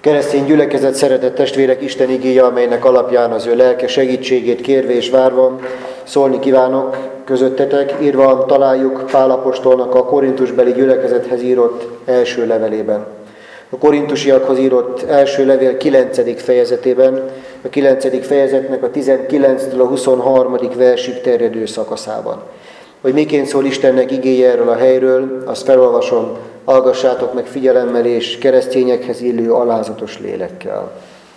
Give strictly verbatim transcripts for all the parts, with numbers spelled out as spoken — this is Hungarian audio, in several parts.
Keresztény gyülekezet, szeretett testvérek, Isten igéje, amelynek alapján az ő lelke segítségét kérve és várva szólni kívánok közöttetek, írva találjuk Pál apostolnak a korintusbeli gyülekezethez írott első levelében. A korintusiakhoz írott első levél kilencedik fejezetében, a kilencedik fejezetnek a tizenkilenctől a huszonharmadik versig terjedő szakaszában. Hogy miként szól Istennek igéje erről a helyről, azt felolvasom, hallgassátok meg figyelemmel és keresztényekhez illő alázatos lélekkel.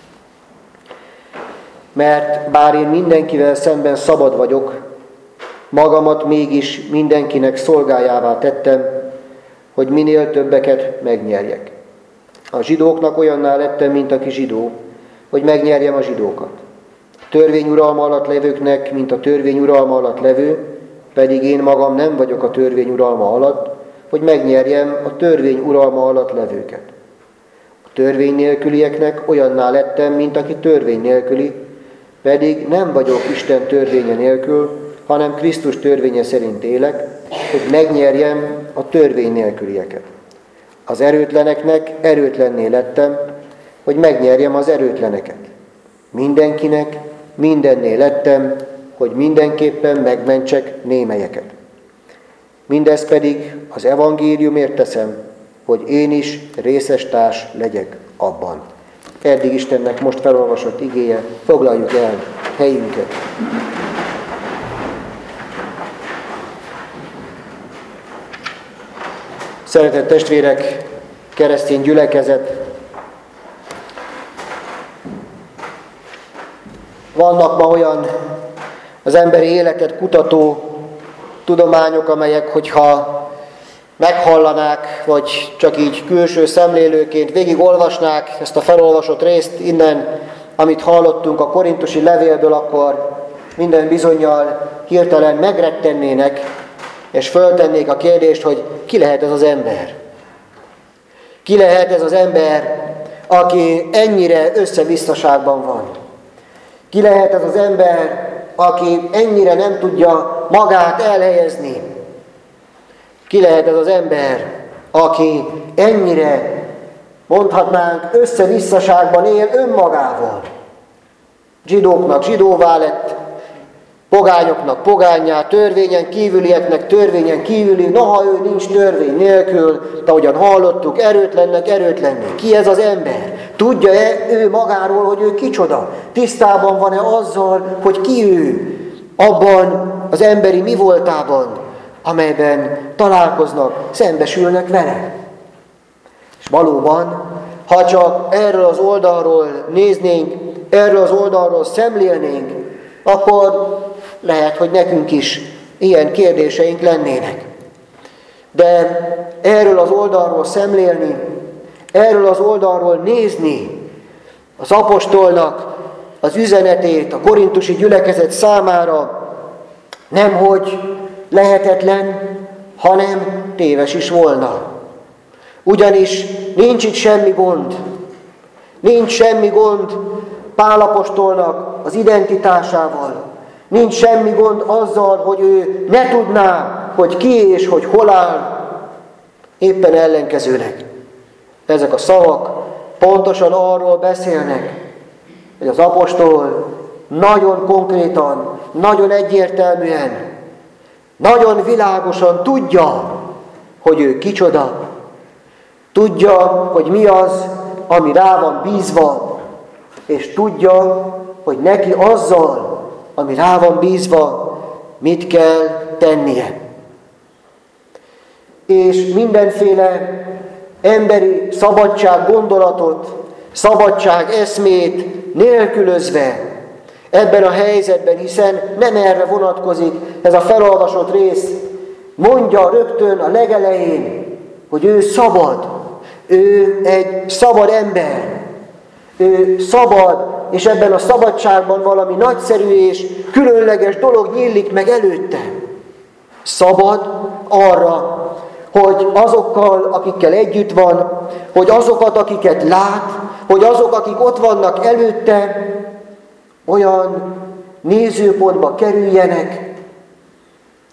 Mert bár én mindenkivel szemben szabad vagyok, magamat mégis mindenkinek szolgájává tettem, hogy minél többeket megnyerjek. A zsidóknak olyanná lettem, mint aki zsidó, hogy megnyerjem a zsidókat. A törvény uralma alatt levőknek, mint a törvény uralma alatt levő, pedig én magam nem vagyok a törvény uralma alatt, hogy megnyerjem a törvény uralma alatt levőket. A törvény nélkülieknek olyanná lettem, mint aki törvény nélküli, pedig nem vagyok Isten törvénye nélkül, hanem Krisztus törvénye szerint élek, hogy megnyerjem a törvény nélkülieket. Az erőtleneknek erőtlenné lettem, hogy megnyerjem az erőtleneket. Mindenkinek mindenné lettem, hogy mindenképpen megmentsek némelyeket. Mindez pedig az evangéliumért teszem, hogy én is részestárs legyek abban. Eddig Istennek most felolvasott igéje, foglaljuk el helyünket. Szeretett testvérek, keresztény gyülekezet, vannak ma olyan az emberi életet kutató tudományok, amelyek, hogyha meghallanák, vagy csak így külső szemlélőként végigolvasnák ezt a felolvasott részt innen, amit hallottunk a korintusi levélből, akkor minden bizonnyal hirtelen megrettennének, és föltennék a kérdést, hogy ki lehet ez az ember? Ki lehet ez az ember, aki ennyire összevisszaságban van? Ki lehet ez az ember, aki ennyire nem tudja magát elhelyezni? Ki lehet ez az ember, aki ennyire, mondhatnánk, összevisszaságban él önmagával? Zsidóknak zsidóvá lett, pogányoknak pogánnyá, törvényen kívülieknek törvényen kívüli, noha ő nincs törvény nélkül, de ahogyan hallottuk, erőtlennek erőtlenné. Ki ez az ember? Tudja-e ő magáról, hogy ő kicsoda? Tisztában van-e azzal, hogy ki ő abban az emberi mi voltában, amelyben találkoznak, szembesülnek vele? És valóban, ha csak erről az oldalról néznénk, erről az oldalról szemlélnénk, akkor lehet, hogy nekünk is ilyen kérdéseink lennének. De erről az oldalról szemlélni, erről az oldalról nézni az apostolnak az üzenetét a korintusi gyülekezet számára nemhogy lehetetlen, hanem téves is volna. Ugyanis nincs itt semmi gond. Nincs semmi gond Pál apostolnak az identitásával. Nincs semmi gond azzal, hogy ő ne tudná, hogy ki és hogy hol áll. Éppen ellenkezőleg. Ezek a szavak pontosan arról beszélnek, hogy az apostol nagyon konkrétan, nagyon egyértelműen, nagyon világosan tudja, hogy ő kicsoda. Tudja, hogy mi az, ami rá van bízva, és tudja, hogy neki azzal, ami rá van bízva, mit kell tennie. És mindenféle emberi szabadság gondolatot, szabadság eszmét nélkülözve ebben a helyzetben, hiszen nem erre vonatkozik ez a felolvasott rész, mondja rögtön a legelején, hogy ő szabad, ő egy szabad ember, ő szabad, és ebben a szabadságban valami nagyszerű és különleges dolog nyílik meg előtte. Szabad arra, hogy azokkal, akikkel együtt van, hogy azokat, akiket lát, hogy azok, akik ott vannak előtte, olyan nézőpontba kerüljenek,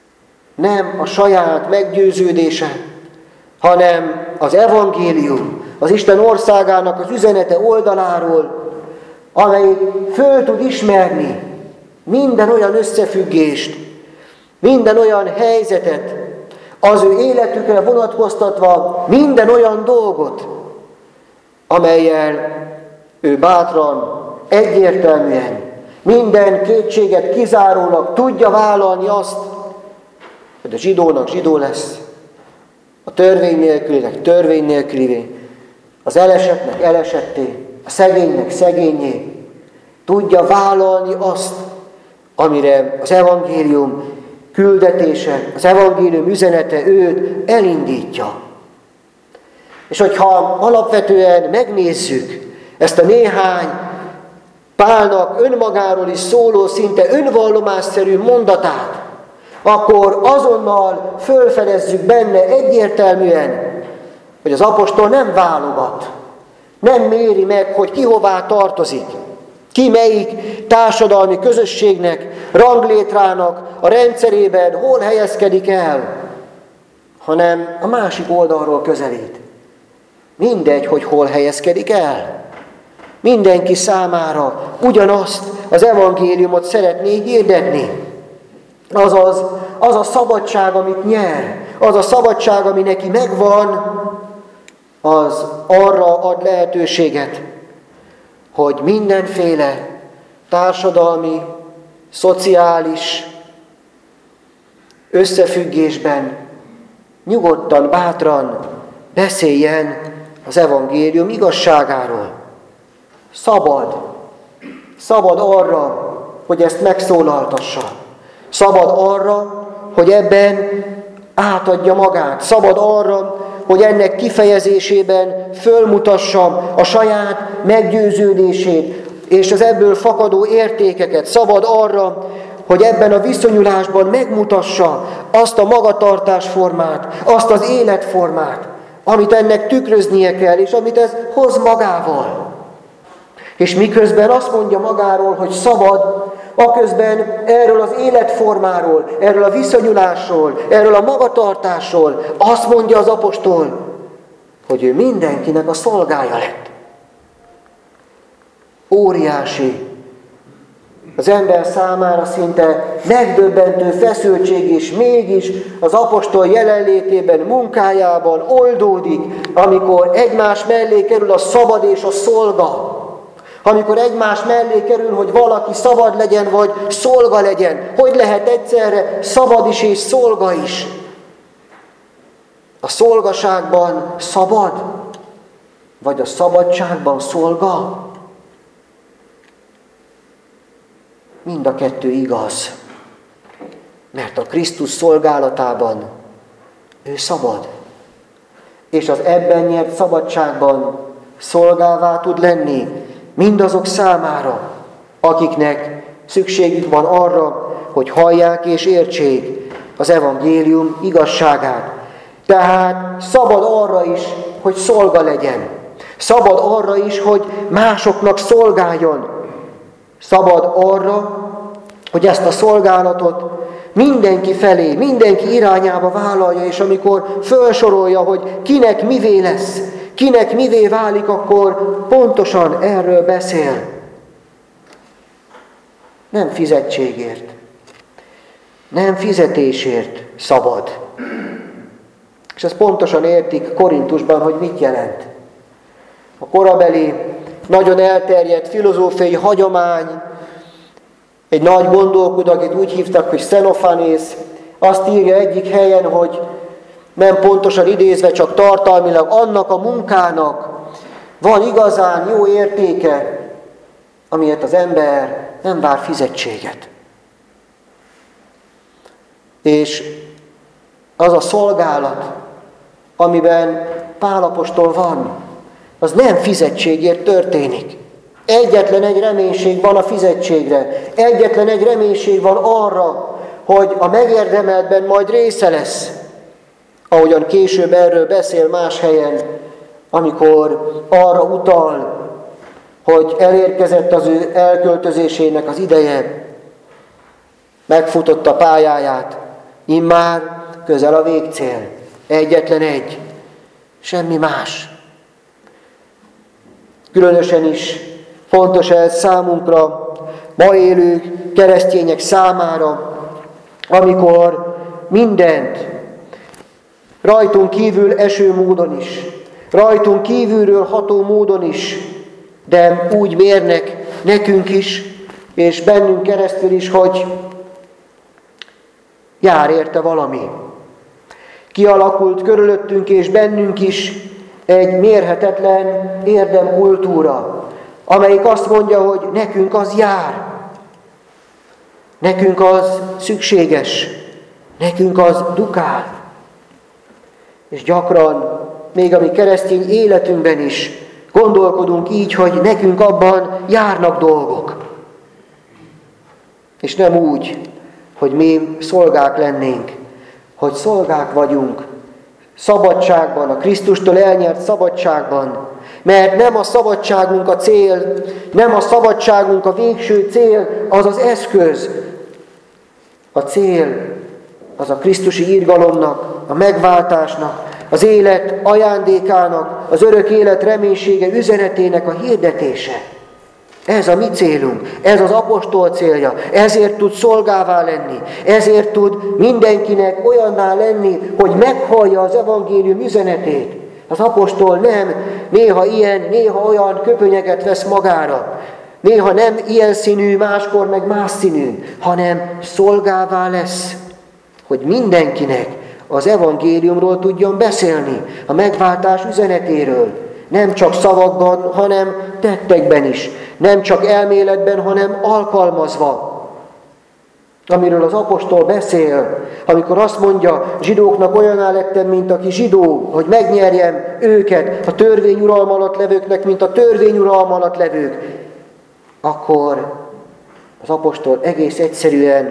nem a saját meggyőződése, hanem az evangélium, az Isten országának az üzenete oldaláról, amely föl tud ismerni minden olyan összefüggést, minden olyan helyzetet, az ő életükre vonatkoztatva minden olyan dolgot, amellyel ő bátran, egyértelműen, minden kétséget kizárólag tudja vállalni azt, hogy a zsidónak zsidó lesz, a törvény nélkülinek törvény nélkülivé, az elesettnek elesetté, a szegénynek szegényé. Tudja vállalni azt, amire az evangélium küldetése, az evangélium üzenete őt elindítja. És hogyha alapvetően megnézzük ezt a néhány Pálnak önmagáról is szóló, szinte önvallomásszerű mondatát, akkor azonnal fölfedezzük benne egyértelműen, hogy az apostol nem válogat, nem méri meg, hogy ki hová tartozik, ki melyik társadalmi közösségnek, ranglétrának a rendszerében hol helyezkedik el, hanem a másik oldalról közelít. Mindegy, hogy hol helyezkedik el. Mindenki számára ugyanazt az evangéliumot szeretné hirdetni. Azaz, az a szabadság, amit nyer, az a szabadság, ami neki megvan, az arra ad lehetőséget, hogy mindenféle társadalmi, szociális összefüggésben nyugodtan, bátran beszéljen az evangélium igazságáról. Szabad. Szabad arra, hogy ezt megszólaltassa. Szabad arra, hogy ebben átadja magát. Szabad arra, hogy ennek kifejezésében fölmutassa a saját meggyőződését és az ebből fakadó értékeket. Szabad arra, hogy ebben a viszonyulásban megmutassa azt a magatartásformát, azt az életformát, amit ennek tükröznie kell, és amit ez hoz magával. És miközben azt mondja magáról, hogy szabad, aközben erről az életformáról, erről a viszonyulásról, erről a magatartásról azt mondja az apostol, hogy ő mindenkinek a szolgája lett. Óriási, az ember számára szinte megdöbbentő feszültség, és mégis az apostol jelenlétében, munkájában oldódik, amikor egymás mellé kerül a szabad és a szolga. Amikor egymás mellé kerül, hogy valaki szabad legyen, vagy szolga legyen. Hogy lehet egyszerre szabad is és szolga is? A szolgaságban szabad, vagy a szabadságban szolga? Mind a kettő igaz. Mert a Krisztus szolgálatában ő szabad. És az ebben nyert szabadságban szolgává tud lenni mindazok számára, akiknek szükségük van arra, hogy hallják és értsék az evangélium igazságát. Tehát szabad arra is, hogy szolga legyen. Szabad arra is, hogy másoknak szolgáljon. Szabad arra, hogy ezt a szolgálatot mindenki felé, mindenki irányába vállalja, és amikor felsorolja, hogy kinek mivé lesz, kinek mivé válik, akkor pontosan erről beszél. Nem fizetségért, nem fizetésért szabad. És ezt pontosan értik Korintusban, hogy mit jelent. A korabeli, nagyon elterjedt filozófiai hagyomány, egy nagy gondolkodó, akit úgy hívtak, hogy Xenophanész, azt írja egyik helyen, hogy nem pontosan idézve, csak tartalmilag annak a munkának van igazán jó értéke, amiért az ember nem vár fizetséget. És az a szolgálat, amiben Pál apostol van, az nem fizetségért történik. Egyetlen egy reménység van a fizetségre. Egyetlen egy reménység van arra, hogy a megérdemeltben majd része lesz. Ahogyan később erről beszél más helyen, amikor arra utal, hogy elérkezett az ő elköltözésének az ideje, megfutott a pályáját, immár közel a végcél. Egyetlen egy, semmi más. Különösen is fontos ez számunkra, ma élő keresztények számára, amikor mindent rajtunk kívül eső módon is, rajtunk kívülről ható módon is, de úgy mérnek nekünk is, és bennünk keresztül is, hogy jár érte valami. Kialakult körülöttünk és bennünk is egy mérhetetlen érdemkultúra, amelyik azt mondja, hogy nekünk az jár, nekünk az szükséges, nekünk az dukál. És gyakran, még a mi keresztény életünkben is gondolkodunk így, hogy nekünk abban járnak dolgok. És nem úgy, hogy mi szolgák lennénk, hogy szolgák vagyunk, szabadságban, a Krisztustól elnyert szabadságban, mert nem a szabadságunk a cél, nem a szabadságunk a végső cél, az az eszköz. A cél az a krisztusi irgalomnak, a megváltásnak, az élet ajándékának, az örök élet reménysége üzenetének a hirdetése. Ez a mi célunk, ez az apostol célja, ezért tud szolgává lenni, ezért tud mindenkinek olyanná lenni, hogy meghallja az evangélium üzenetét. Az apostol nem néha ilyen, néha olyan köpönyeget vesz magára, néha nem ilyen színű, máskor meg más színű, hanem szolgává lesz, hogy mindenkinek az evangéliumról tudjon beszélni, a megváltás üzenetéről. Nem csak szavakban, hanem tettekben is. Nem csak elméletben, hanem alkalmazva. Amiről az apostol beszél, amikor azt mondja, zsidóknak olyaná lettem, mint aki zsidó, hogy megnyerjem őket, a törvény uralma alatt levőknek, mint a törvény uralma alatt levők, akkor az apostol egész egyszerűen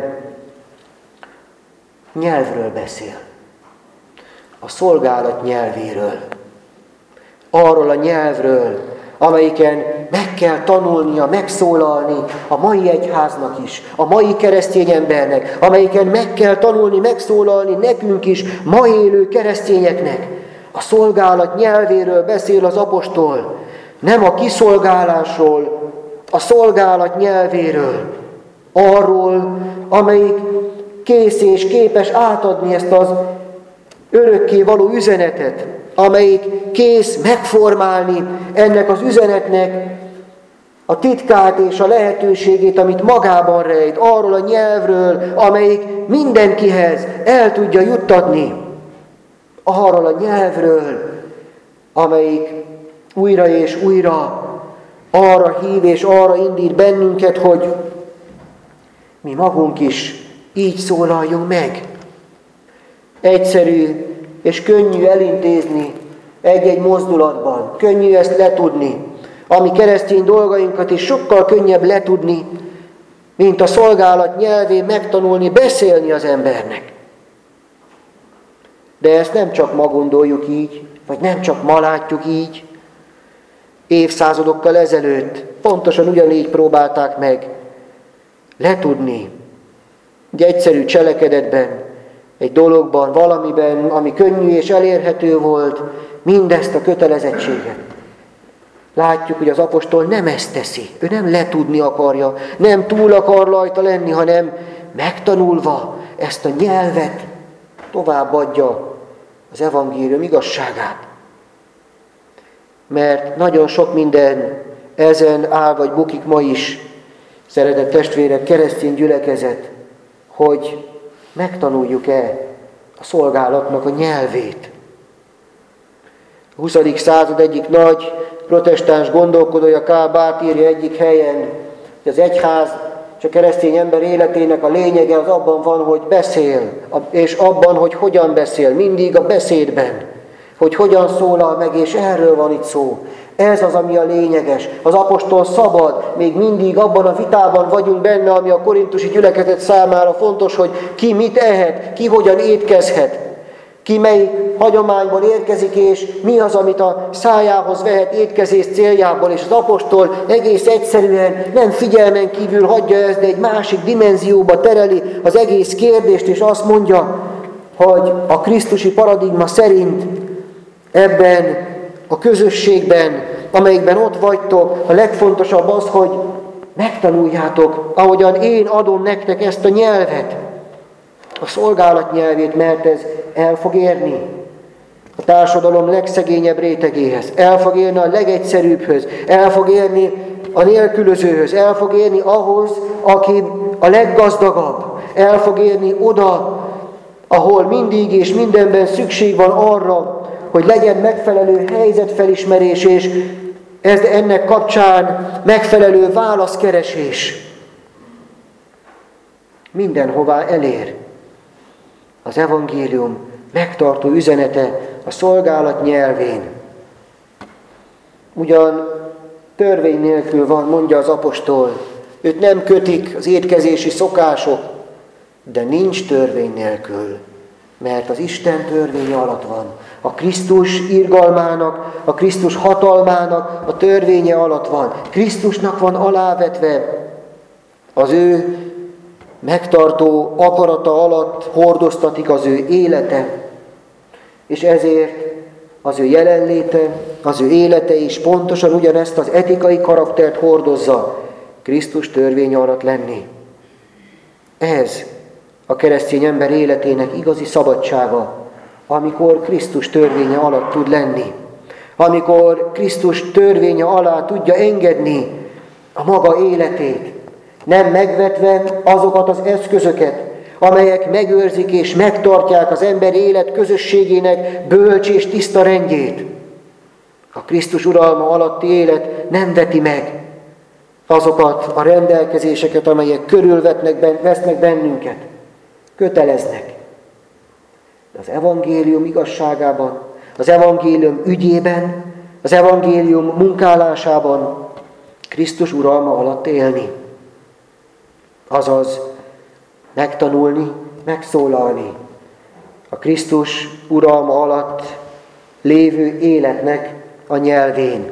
nyelvről beszél. A szolgálat nyelvéről. Arról a nyelvről, amelyiken meg kell tanulnia, megszólalni a mai egyháznak is, a mai keresztény embernek, amelyiken meg kell tanulni, megszólalni nekünk is, ma élő keresztényeknek. A szolgálat nyelvéről beszél az apostol, nem a kiszolgálásról, a szolgálat nyelvéről, arról, amelyik kész és képes átadni ezt az örökké való üzenetet, amelyik kész megformálni ennek az üzenetnek a titkát és a lehetőségét, amit magában rejt, arról a nyelvről, amelyik mindenkihez el tudja juttatni, arról a nyelvről, amelyik újra és újra arra hív és arra indít bennünket, hogy mi magunk is így szólaljunk meg. Egyszerű és könnyű elintézni egy-egy mozdulatban. Könnyű ezt letudni. Ami keresztény dolgainkat is sokkal könnyebb letudni, mint a szolgálat nyelvén megtanulni, beszélni az embernek. De ezt nem csak ma gondoljuk így, vagy nem csak ma látjuk így. Évszázadokkal ezelőtt pontosan ugyanígy próbálták meg letudni. Egy egyszerű cselekedetben, egy dologban, valamiben, ami könnyű és elérhető volt, mindezt a kötelezettséget. Látjuk, hogy az apostol nem ezt teszi. Ő nem letudni akarja, nem túl akar rajta lenni, hanem megtanulva ezt a nyelvet továbbadja az evangélium igazságát. Mert nagyon sok minden ezen áll vagy bukik ma is, szeretett testvérek, keresztény gyülekezet, hogy megtanuljuk-e a szolgálatnak a nyelvét. A huszadik század egyik nagy protestáns gondolkodója, Karl Barth írja egyik helyen, hogy az egyház és a keresztény ember életének a lényege az abban van, hogy beszél, és abban, hogy hogyan beszél, mindig a beszédben, hogy hogyan szólal meg, és erről van itt szó. Ez az, ami a lényeges. Az apostol szabad, még mindig abban a vitában vagyunk benne, ami a korintusi gyülekezet számára fontos, hogy ki mit ehet, ki hogyan étkezhet, ki mely hagyományból érkezik, és mi az, amit a szájához vehet étkezés céljából, és az apostol egész egyszerűen nem figyelmen kívül hagyja ezt, de egy másik dimenzióba tereli az egész kérdést, és azt mondja, hogy a krisztusi paradigma szerint ebben a közösségben, amelyikben ott vagytok, a legfontosabb az, hogy megtanuljátok, ahogyan én adom nektek ezt a nyelvet, a szolgálat nyelvét, mert ez el fog érni a társadalom legszegényebb rétegéhez, el fog érni a legegyszerűbbhöz, el fog érni a nélkülözőhöz, el fog érni ahhoz, aki a leggazdagabb, el fog érni oda, ahol mindig és mindenben szükség van arra, hogy legyen megfelelő helyzetfelismerés, és ez ennek kapcsán megfelelő válaszkeresés. Mindenhová elér az evangélium megtartó üzenete a szolgálat nyelvén. Ugyan törvény nélkül van, mondja az apostol, őt nem kötik az étkezési szokások, de nincs törvény nélkül, mert az Isten törvénye alatt van. A Krisztus irgalmának, a Krisztus hatalmának a törvénye alatt van. Krisztusnak van alávetve, az ő megtartó akarata alatt hordoztatik az ő élete, és ezért az ő jelenléte, az ő élete is pontosan ugyanezt az etikai karaktert hordozza, Krisztus törvénye alatt lenni. Ez a keresztény ember életének igazi szabadsága, amikor Krisztus törvénye alatt tud lenni, amikor Krisztus törvénye alá tudja engedni a maga életét, nem megvetve azokat az eszközöket, amelyek megőrzik és megtartják az ember élet közösségének bölcs és tiszta rendjét. A Krisztus uralma alatti élet nem veti meg azokat a rendelkezéseket, amelyek körülvetnek, vesznek bennünket, köteleznek. De az evangélium igazságában, az evangélium ügyében, az evangélium munkálásában Krisztus uralma alatt élni. Azaz megtanulni, megszólalni a Krisztus uralma alatt lévő életnek a nyelvén.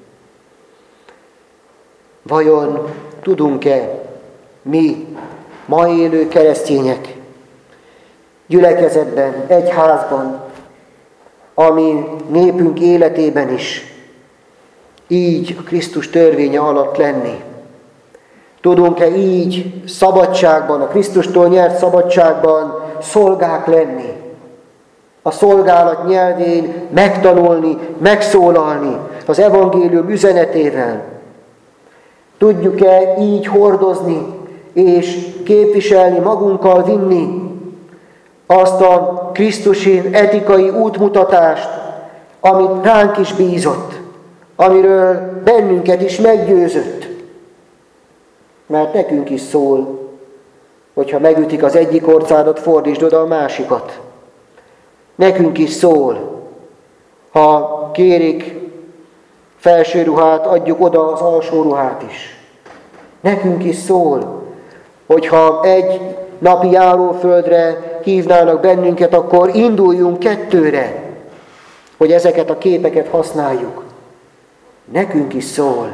Vajon tudunk-e mi, ma élő keresztények, gyülekezetben, egyházban, ami népünk életében is így a Krisztus törvénye alatt lenni? Tudunk-e így szabadságban, a Krisztustól nyert szabadságban szolgák lenni? A szolgálat nyelvén megtanulni, megszólalni az evangélium üzenetével? Tudjuk-e így hordozni és képviselni, magunkkal vinni azt a krisztusi etikai útmutatást, amit ránk is bízott, amiről bennünket is meggyőzött? Mert nekünk is szól, hogyha megütik az egyik orcádat, fordítsd oda a másikat. Nekünk is szól, ha kérik felső ruhát, adjuk oda az alsó ruhát is. Nekünk is szól, hogyha egy napi járóföldre hívnának bennünket, akkor induljunk kettőre, hogy ezeket a képeket használjuk. Nekünk is szól.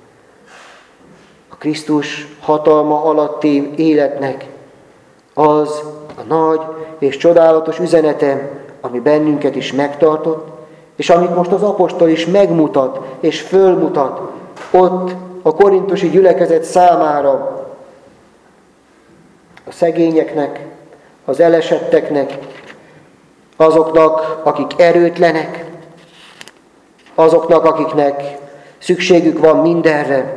A Krisztus hatalma alatti életnek az a nagy és csodálatos üzenete, ami bennünket is megtartott, és amit most az apostol is megmutat és fölmutat ott a korintusi gyülekezet számára, a szegényeknek, az elesetteknek, azoknak, akik erőtlenek, azoknak, akiknek szükségük van mindenre.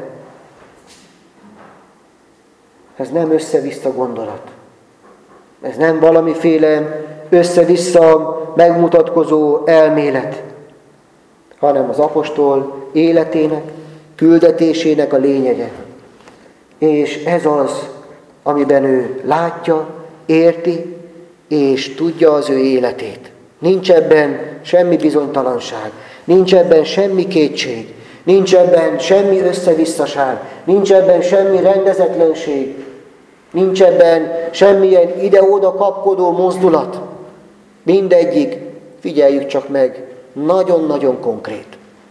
Ez nem össze-vissza gondolat. Ez nem valamiféle össze-vissza megmutatkozó elmélet, hanem az apostol életének, küldetésének a lényege. És ez az, amiben ő látja, érti, és tudja az ő életét. Nincs ebben semmi bizonytalanság, nincs ebben semmi kétség, nincs ebben semmi összevisszaság, nincs ebben semmi rendezetlenség, nincs ebben semmilyen ide-oda kapkodó mozdulat. Mindegyik, figyeljük csak meg, nagyon-nagyon konkrét.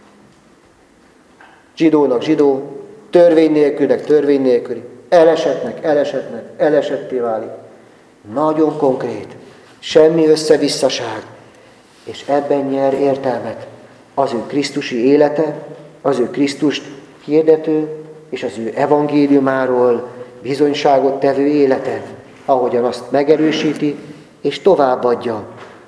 Zsidónak zsidó, törvény nélkülnek törvény nélküli, elesetnek elesetnek elesetté válik. Nagyon konkrét, semmi összevisszaság, és ebben nyer értelmet az ő krisztusi élete, az ő Krisztust hirdető és az ő evangéliumáról bizonyságot tevő élete, ahogyan azt megerősíti és továbbadja.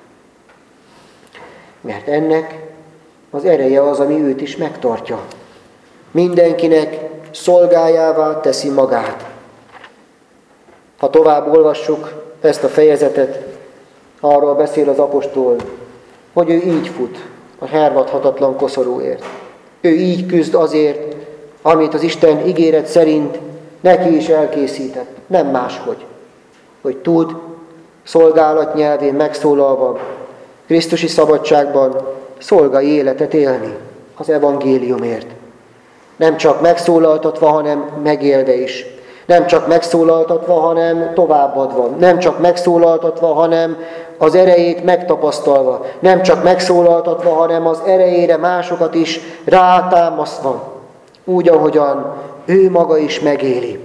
Mert ennek az ereje az, ami őt is megtartja. Mindenkinek szolgájává teszi magát. Ha tovább olvassuk ezt a fejezetet, arról beszél az apostol, hogy ő így fut a hervadhatatlan koszorúért. Ő így küzd azért, amit az Isten ígéret szerint neki is elkészített, nem máshogy. Hogy tud szolgálat nyelvén megszólalva, Krisztusi szabadságban szolgai életet élni az evangéliumért. Nem csak megszólaltatva, hanem megélve is. Nem csak megszólaltatva, hanem továbbadva. Nem csak megszólaltatva, hanem az erejét megtapasztalva. Nem csak megszólaltatva, hanem az erejére másokat is rátámasztva. Úgy, ahogyan ő maga is megéli.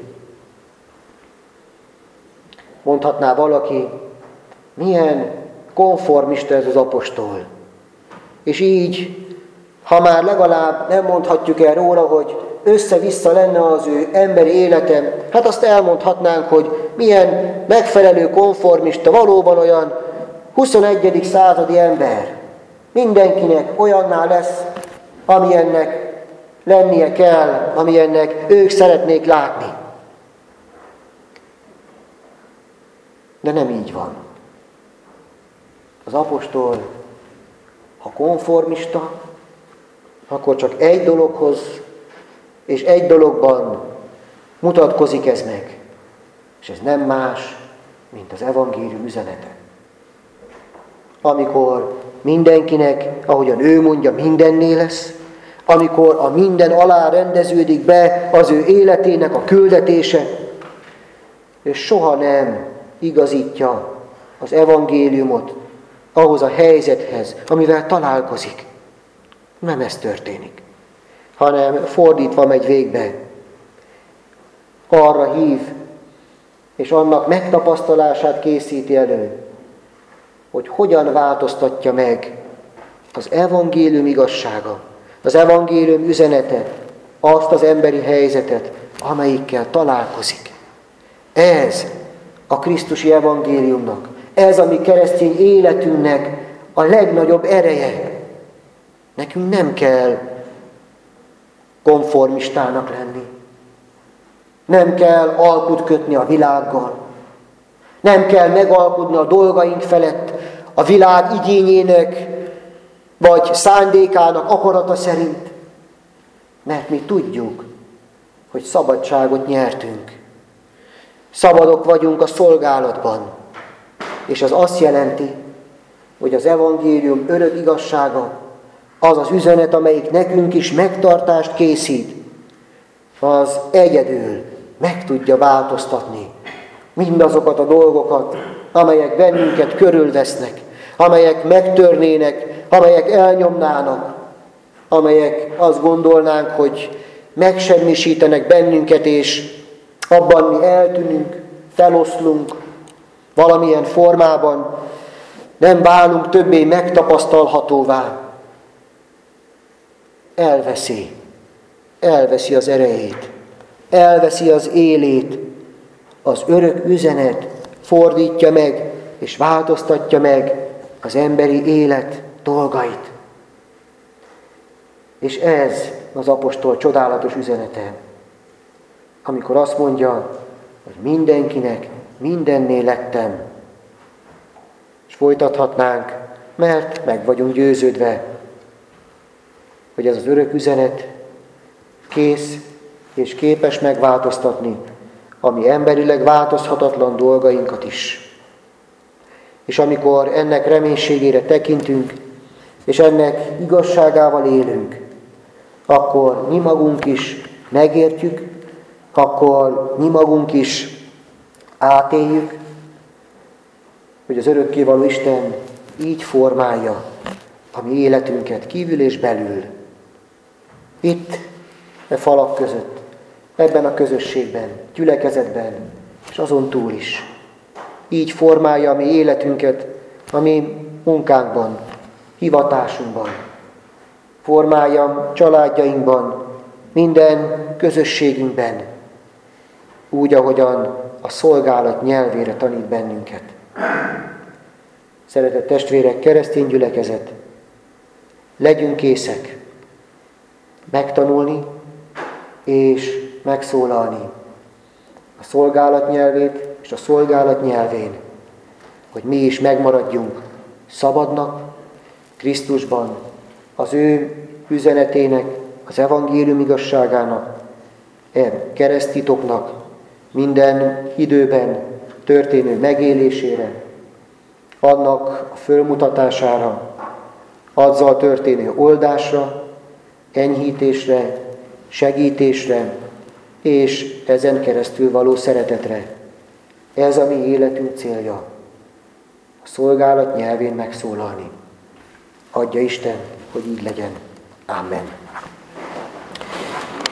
Mondhatná valaki, milyen konformista ez az apostol. És így, ha már legalább nem mondhatjuk el róla, hogy össze-vissza lenne az ő emberi életem, hát azt elmondhatnánk, hogy milyen megfelelő konformista, valóban olyan huszonegyedik századi ember. Mindenkinek olyanná lesz, amilyennek lennie kell, amilyennek ők szeretnék látni. De nem így van. Az apostol, ha konformista, akkor csak egy dologhoz és egy dologban mutatkozik ez meg. És ez nem más, mint az evangélium üzenete. Amikor mindenkinek, ahogyan ő mondja, mindenné lesz, amikor a minden alá rendeződik be az ő életének a küldetése, és soha nem igazítja az evangéliumot ahhoz a helyzethez, amivel találkozik. Nem ez történik, hanem fordítva megy végbe. Arra hív, és annak megtapasztalását készíti elő, hogy hogyan változtatja meg az evangélium igazsága, az evangélium üzenete, azt az emberi helyzetet, amelyikkel találkozik. Ez a krisztusi evangéliumnak, ez a mi keresztény életünknek a legnagyobb ereje. Nekünk nem kell konformistának lenni. Nem kell alkut kötni a világgal. Nem kell megalkudni a dolgaink felett a világ igényének, vagy szándékának akarata szerint. Mert mi tudjuk, hogy szabadságot nyertünk. Szabadok vagyunk a szolgálatban. És az azt jelenti, hogy az evangélium örök igazsága, az az üzenet, amelyik nekünk is megtartást készít, az egyedül meg tudja változtatni mindazokat a dolgokat, amelyek bennünket körülvesznek, amelyek megtörnének, amelyek elnyomnának, amelyek azt gondolnánk, hogy megsemmisítenek bennünket, és abban mi eltűnünk, feloszlunk valamilyen formában, nem válunk többé megtapasztalhatóvá. Elveszi, elveszi az erejét, elveszi az élét, az örök üzenet fordítja meg, és változtatja meg az emberi élet dolgait. És ez az apostol csodálatos üzenete, amikor azt mondja, hogy mindenkinek mindenné lettem. És folytathatnánk, mert meg vagyunk győződve, hogy ez az örök üzenet kész és képes megváltoztatni a mi emberileg változhatatlan dolgainkat is. És amikor ennek reménységére tekintünk, és ennek igazságával élünk, akkor mi magunk is megértjük, akkor mi magunk is átéljük, hogy az örökkévaló Isten így formálja a mi életünket kívül és belül. Itt, e falak között, ebben a közösségben, gyülekezetben, és azon túl is. Így formálja a mi életünket, a mi munkánkban, hivatásunkban. formáljam családjainkban, minden közösségünkben, úgy, ahogyan a szolgálat nyelvére tanít bennünket. Szeretett testvérek, keresztény gyülekezet, legyünk készek megtanulni és megszólalni a szolgálat nyelvét és a szolgálat nyelvén, hogy mi is megmaradjunk szabadnak Krisztusban, az ő üzenetének, az evangélium igazságának, e kereszttitoknak minden időben történő megélésére, annak a fölmutatására, azzal történő oldásra, enyhítésre, segítésre, és ezen keresztül való szeretetre. Ez a mi életünk célja, a szolgálat nyelvén megszólalni. Adja Isten, hogy így legyen. Amen.